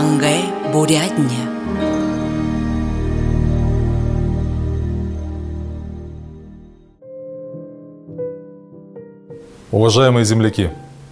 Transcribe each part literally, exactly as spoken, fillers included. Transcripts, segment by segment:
Хангай, Бурятия. Уважаемые земляки,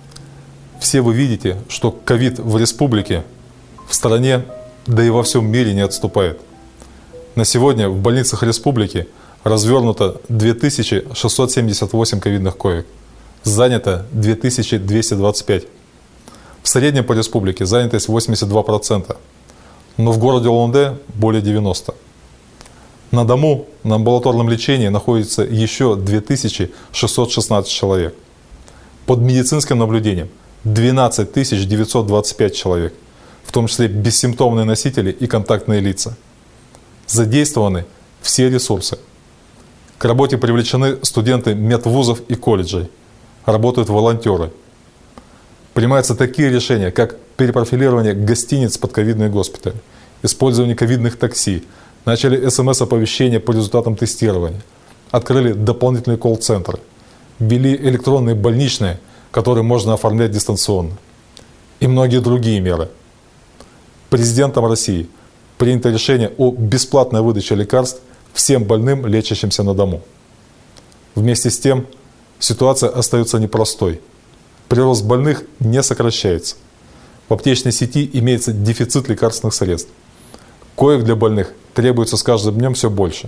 все вы видите, что ковид в республике, в стране, да и во всем мире не отступает. На сегодня в больницах республики развернуто две тысячи шестьсот семьдесят восемь ковидных коек, занято две тысячи двести двадцать пять. В среднем по республике занятость восемьдесят два процента, но в городе Улан-Удэ более девяноста процентов. На дому на амбулаторном лечении находится еще две тысячи шестьсот шестнадцать человек. Под медицинским наблюдением двенадцать тысяч девятьсот двадцать пять человек, в том числе бессимптомные носители и контактные лица. Задействованы все ресурсы. К работе привлечены студенты медвузов и колледжей. Работают волонтеры. Принимаются такие решения, как перепрофилирование гостиниц под ковидные госпитали, использование ковидных такси, начали смс-оповещения по результатам тестирования, открыли дополнительные колл-центры, ввели электронные больничные, которые можно оформлять дистанционно, и многие другие меры. Президентом России принято решение о бесплатной выдаче лекарств всем больным, лечащимся на дому. Вместе с тем, ситуация остается непростой. Прирост больных не сокращается. В аптечной сети имеется дефицит лекарственных средств. Коек для больных требуется с каждым днем все больше.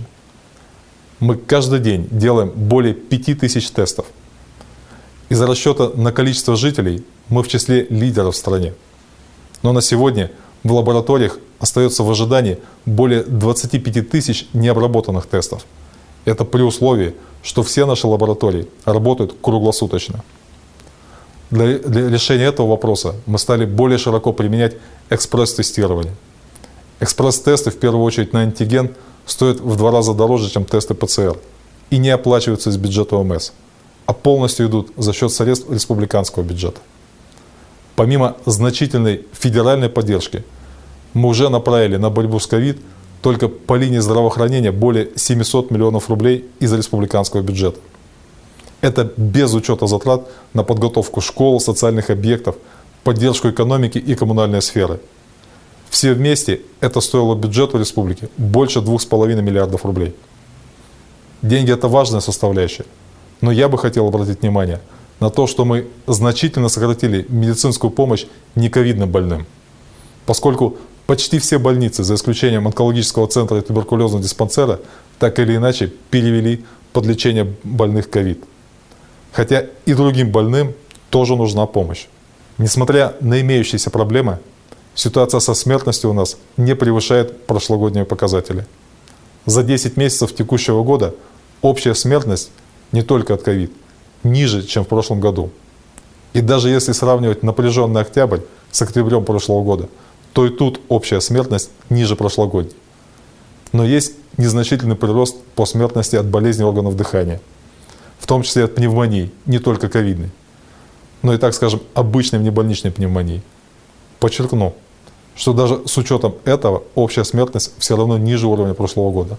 Мы каждый день делаем более пяти тысяч тестов. Из-за расчета на количество жителей мы в числе лидеров в стране. Но на сегодня в лабораториях остается в ожидании более двадцати пяти тысяч необработанных тестов. Это при условии, что все наши лаборатории работают круглосуточно. Для, для решения этого вопроса мы стали более широко применять экспресс-тестирование. Экспресс-тесты, в первую очередь на антиген, стоят в два раза дороже, чем тесты ПЦР, и не оплачиваются из бюджета ОМС, а полностью идут за счет средств республиканского бюджета. Помимо значительной федеральной поддержки, мы уже направили на борьбу с ковид только по линии здравоохранения более семисот миллионов рублей из республиканского бюджета. Это без учета затрат на подготовку школ, социальных объектов, поддержку экономики и коммунальной сферы. Все вместе это стоило бюджету республики больше двух с половиной миллиардов рублей. Деньги – это важная составляющая, но я бы хотел обратить внимание на то, что мы значительно сократили медицинскую помощь нековидным больным, поскольку почти все больницы, за исключением онкологического центра и туберкулезного диспансера, так или иначе перевели под лечение больных ковид. Хотя и другим больным тоже нужна помощь. Несмотря на имеющиеся проблемы, ситуация со смертностью у нас не превышает прошлогодние показатели. За десять месяцев текущего года общая смертность не только от ковид ниже, чем в прошлом году. И даже если сравнивать напряженный октябрь с октябрем прошлого года, то и тут общая смертность ниже прошлогодней. Но есть незначительный прирост по смертности от болезней органов дыхания, в том числе от пневмонии, не только ковидной, но и, так скажем, обычной внебольничной пневмонии. Подчеркну, что даже с учетом этого общая смертность все равно ниже уровня прошлого года.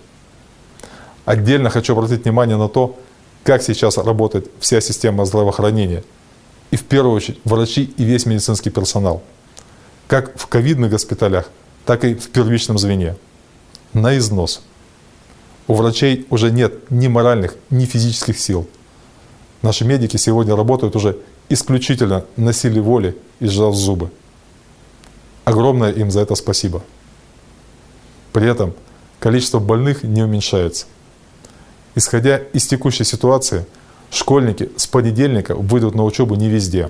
Отдельно хочу обратить внимание на то, как сейчас работает вся система здравоохранения, и в первую очередь врачи и весь медицинский персонал, как в ковидных госпиталях, так и в первичном звене. На износ. У врачей уже нет ни моральных, ни физических сил. Наши медики сегодня работают уже исключительно на силе воли и сжав зубы. Огромное им за это спасибо. При этом количество больных не уменьшается. Исходя из текущей ситуации, школьники с понедельника выйдут на учебу не везде.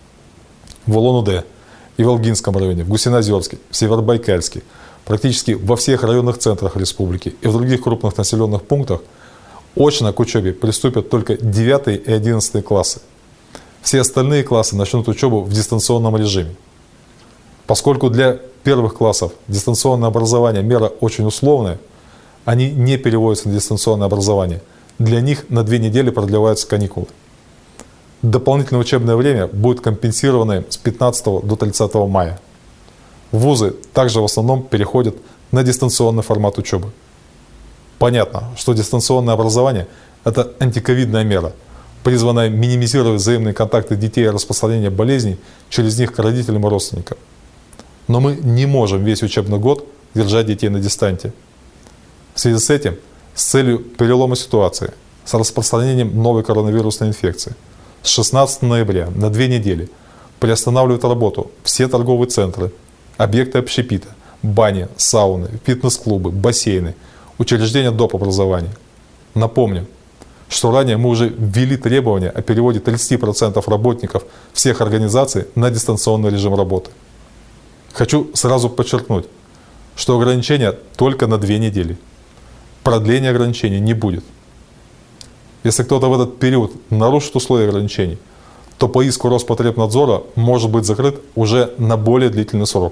В Улан-Удэ и в Волгинском районе, в Гусиноозерске, в Северобайкальске, практически во всех районных центрах республики и в других крупных населенных пунктах очно к учебе приступят только девятые и одиннадцатые классы. Все остальные классы начнут учебу в дистанционном режиме. Поскольку для первых классов дистанционное образование мера очень условная, они не переводятся на дистанционное образование. Для них на две недели продлеваются каникулы. Дополнительное учебное время будет компенсировано с пятнадцатого до тридцатого мая. Вузы также в основном переходят на дистанционный формат учебы. Понятно, что дистанционное образование – это антиковидная мера, призванная минимизировать взаимные контакты детей и распространение болезней через них к родителям и родственникам. Но мы не можем весь учебный год держать детей на дистанте. В связи с этим, с целью перелома ситуации, с распространением новой коронавирусной инфекции, с шестнадцатого ноября на две недели приостанавливают работу все торговые центры, объекты общепита, бани, сауны, фитнес-клубы, бассейны, учреждения доп. Образования. Напомню, что ранее мы уже ввели требования о переводе тридцати процентов работников всех организаций на дистанционный режим работы. Хочу сразу подчеркнуть, что ограничения только на две недели. Продления ограничений не будет. Если кто-то в этот период нарушит условия ограничений, то по иску Роспотребнадзора может быть закрыт уже на более длительный срок.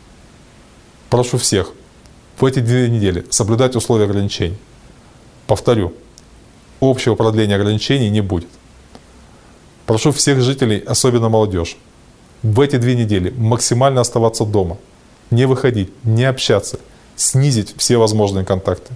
Прошу всех в эти две недели соблюдать условия ограничений. Повторю, общего продления ограничений не будет. Прошу всех жителей, особенно молодежь, в эти две недели максимально оставаться дома, не выходить, не общаться, снизить все возможные контакты.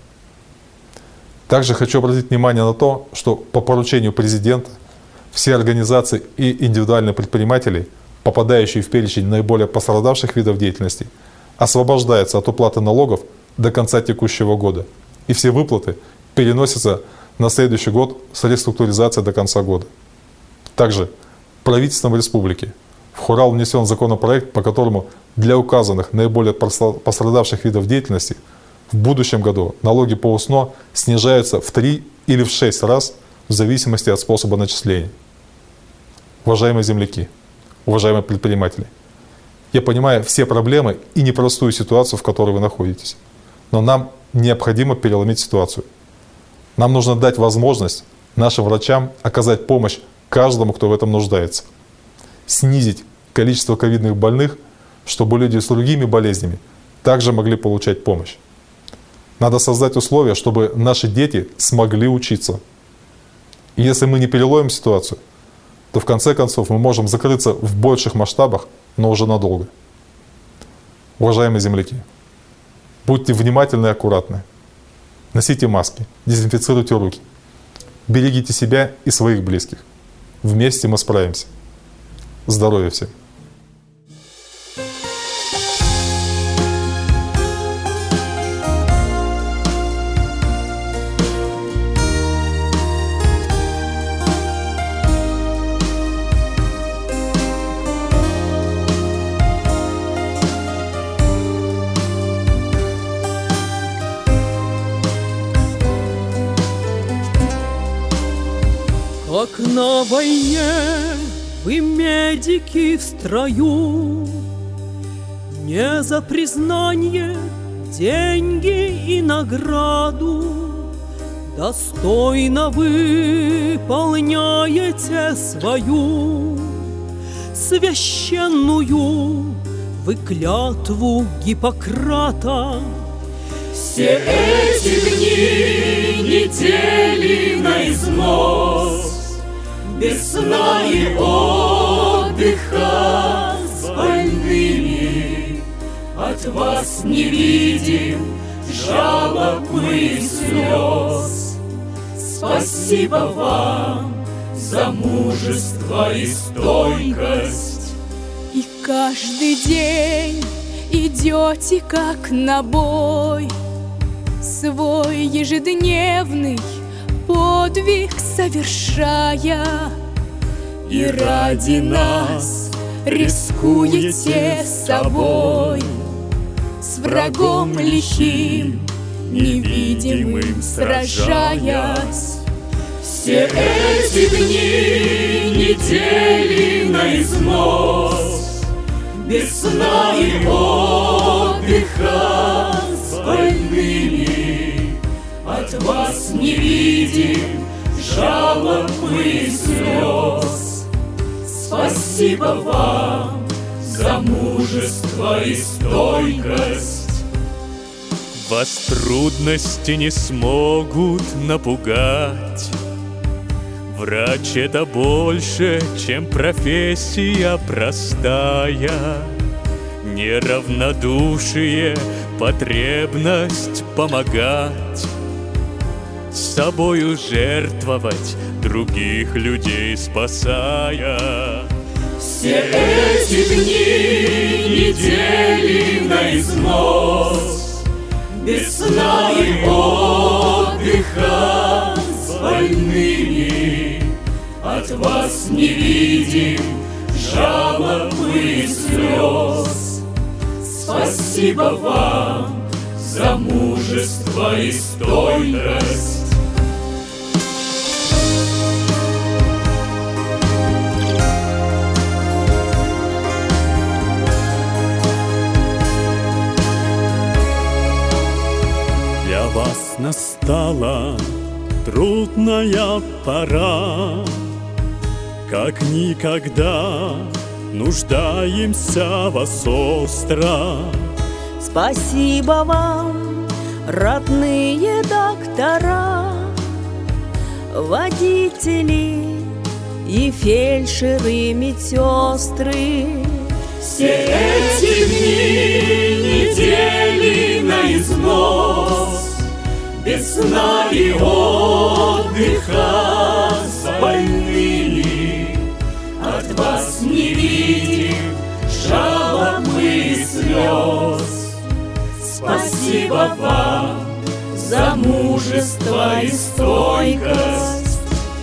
Также хочу обратить внимание на то, что по поручению президента все организации и индивидуальные предприниматели, попадающие в перечень наиболее пострадавших видов деятельности, освобождаются от уплаты налогов до конца текущего года, и все выплаты переносятся на следующий год с реструктуризацией до конца года. Также правительством республики в Хурал внесен законопроект, по которому для указанных наиболее пострадавших видов деятельности в будущем году налоги по УСНО снижаются в три или в шесть раз в зависимости от способа начисления. Уважаемые земляки, уважаемые предприниматели, я понимаю все проблемы и непростую ситуацию, в которой вы находитесь, но нам необходимо переломить ситуацию. Нам нужно дать возможность нашим врачам оказать помощь каждому, кто в этом нуждается. Снизить количество ковидных больных, чтобы люди с другими болезнями также могли получать помощь. Надо создать условия, чтобы наши дети смогли учиться. И если мы не переломим ситуацию, то в конце концов мы можем закрыться в больших масштабах, но уже надолго. Уважаемые земляки, будьте внимательны и аккуратны. Носите маски, дезинфицируйте руки. Берегите себя и своих близких. Вместе мы справимся. Здоровья всем! Как на войне вы, медики, в строю, не за признание, деньги и награду достойно выполняете свою священную вы клятву Гиппократа. Все эти дни, недели на износ, без сна и отдыха с больными, от вас не видим жалоб и слез. Спасибо вам за мужество и стойкость. И каждый день идете как на бой, свой ежедневный подвиг совершая, и ради нас рискуете собой, с врагом лихим, невидимым сражаясь. Все эти дни, недели на износ, без сна и отдыха с больными, от вас не видим жалоб и слез. Спасибо вам за мужество и стойкость. Вас трудности не смогут напугать. Врач — это больше, чем профессия простая. Неравнодушие, потребность помогать, собою жертвовать, других людей спасая. Все эти дни, недели на износ, без сна и отдыха с больными, от вас не видим жалоб и слез. Спасибо вам за мужество и стойкость. Для вас настала трудная пора, как никогда нуждаемся в вас остро. Спасибо вам, родные доктора, водители и фельдшеры, медсестры. Все эти дни, недели на износ, без сна и отдыха с больными, от вас не видим жалоб и слез. Спасибо вам за мужество и стойкость.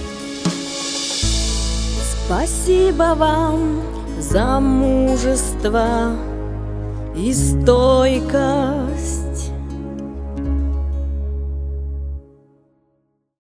Спасибо вам за мужество и стойкость.